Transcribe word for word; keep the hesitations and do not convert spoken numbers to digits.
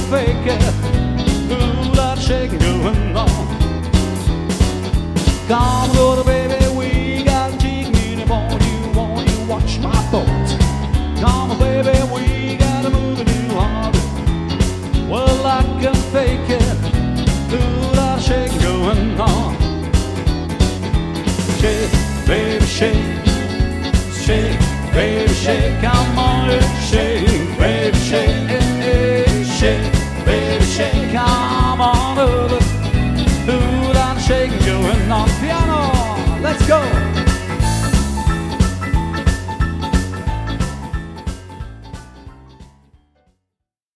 fake it. Ooh, that shaking going on. Come go to bed.